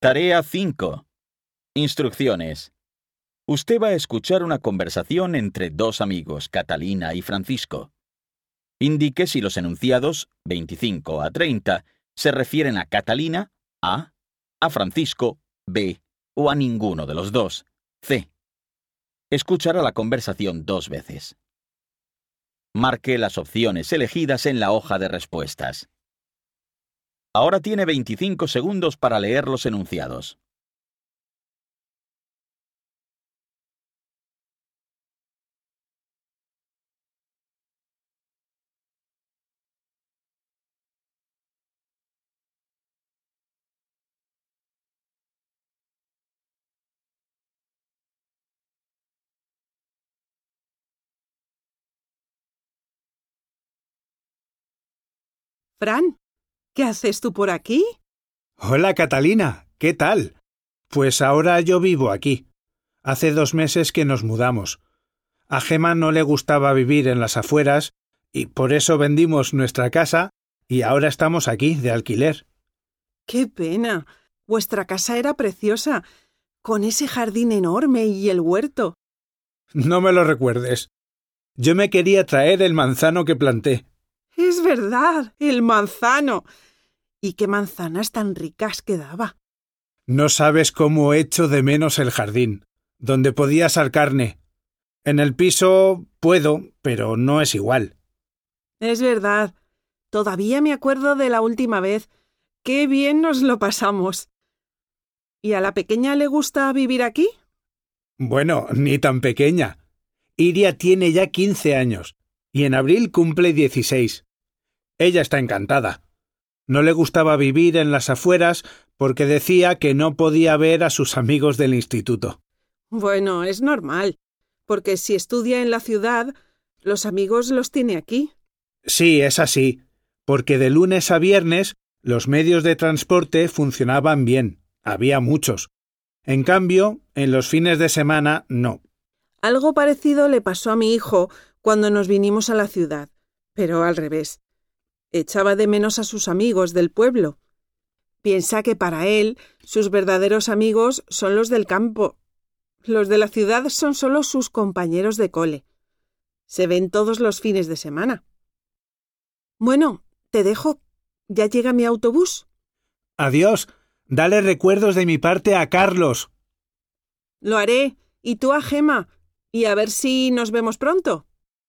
Tarea 5. Instrucciones. Usted va a escuchar una conversación entre dos amigos, Catalina y Francisco. Indique si los enunciados 25 a 30 se refieren a Catalina, a Francisco, B, o a ninguno de los dos, C. Escuchará la conversación 2 veces. Marque las opciones elegidas en la hoja de respuestas. Ahora tiene 25 segundos para leer los enunciados. Fran, ¿qué haces tú por aquí? Hola, Catalina, ¿qué tal? Pues ahora yo vivo aquí. Hace 2 meses que nos mudamos. A Gemma no le gustaba vivir en las afueras y por eso vendimos nuestra casa y ahora estamos aquí de alquiler. ¡Qué pena! Vuestra casa era preciosa, con ese jardín enorme y el huerto. No me lo recuerdes. Yo me quería traer el manzano que planté. ¡Es verdad! ¡El manzano! ¿Y qué manzanas tan ricas que daba! No sabes cómo echo de menos el jardín, donde podía asar carne. En el piso puedo, pero no es igual. Es verdad. Todavía me acuerdo de la última vez. ¡Qué bien nos lo pasamos! ¿Y a la pequeña le gusta vivir aquí? Bueno, ni tan pequeña. Iria tiene ya 15 años y en abril cumple 16. Ella está encantada. No le gustaba vivir en las afueras porque decía que no podía ver a sus amigos del instituto. Bueno, es normal, porque si estudia en la ciudad, los amigos los tiene aquí. Sí, es así, porque de lunes a viernes los medios de transporte funcionaban bien, había muchos. En cambio, en los fines de semana no. Algo parecido le pasó a mi hijo cuando nos vinimos a la ciudad, pero al revés. Echaba de menos a sus amigos del pueblo. Piensa que para él sus verdaderos amigos son los del campo. Los de la ciudad son solo sus compañeros de cole. Se ven todos los fines de semana. Bueno, te dejo. ¿Ya llega mi autobús? Adiós. Dale recuerdos de mi parte a Carlos. Lo haré. Y tú a Gemma. Y a ver si nos vemos pronto.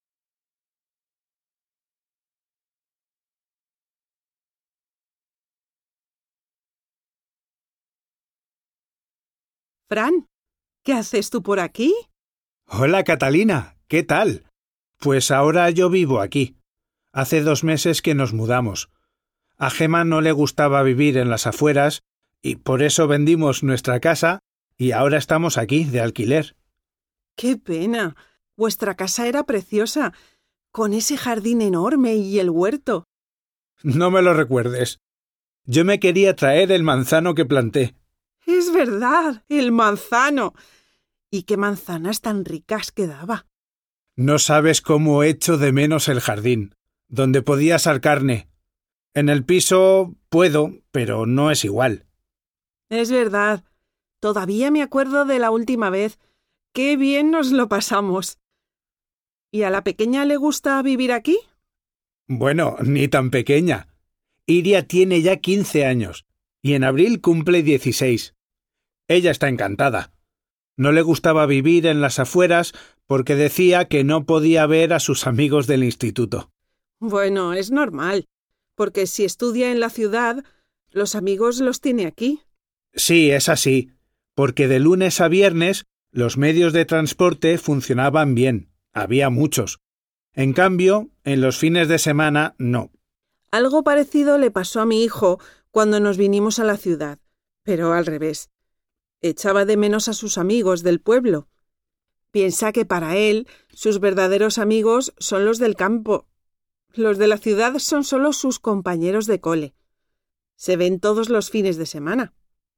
Fran, ¿qué haces tú por aquí? Hola, Catalina, ¿qué tal? Pues ahora yo vivo aquí. Hace 2 meses que nos mudamos. A Gemma no le gustaba vivir en las afueras y por eso vendimos nuestra casa y ahora estamos aquí de alquiler. ¡Qué pena! Vuestra casa era preciosa, con ese jardín enorme y el huerto. No me lo recuerdes. Yo me quería traer el manzano que planté. ¡Es verdad! ¡El manzano! ¿Y qué manzanas tan ricas que daba! No sabes cómo echo de menos el jardín, donde podía asar carne. En el piso puedo, pero no es igual. Es verdad. Todavía me acuerdo de la última vez. ¡Qué bien nos lo pasamos! ¿Y a la pequeña le gusta vivir aquí? Bueno, ni tan pequeña. Iria tiene ya 15 años y en abril cumple 16. Ella está encantada. No le gustaba vivir en las afueras porque decía que no podía ver a sus amigos del instituto. Bueno, es normal, porque si estudia en la ciudad, los amigos los tiene aquí. Sí, es así, porque de lunes a viernes los medios de transporte funcionaban bien, había muchos. En cambio, en los fines de semana no. Algo parecido le pasó a mi hijo cuando nos vinimos a la ciudad, pero al revés. Echaba de menos a sus amigos del pueblo. Piensa que para él sus verdaderos amigos son los del campo. Los de la ciudad son solo sus compañeros de cole. Se ven todos los fines de semana.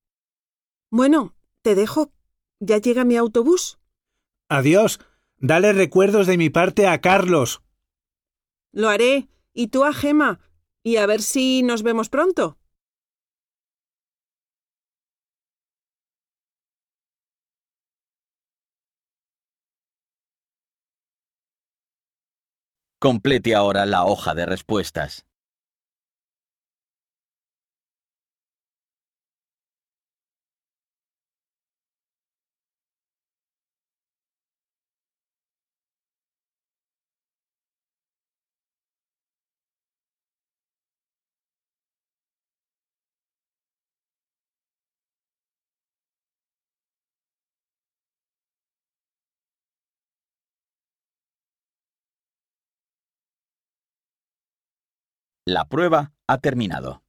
Bueno, te dejo. ¿Ya llega mi autobús? Adiós. Dale recuerdos de mi parte a Carlos. Lo haré. Y tú a Gemma. Y a ver si nos vemos pronto. Complete ahora la hoja de respuestas. La prueba ha terminado.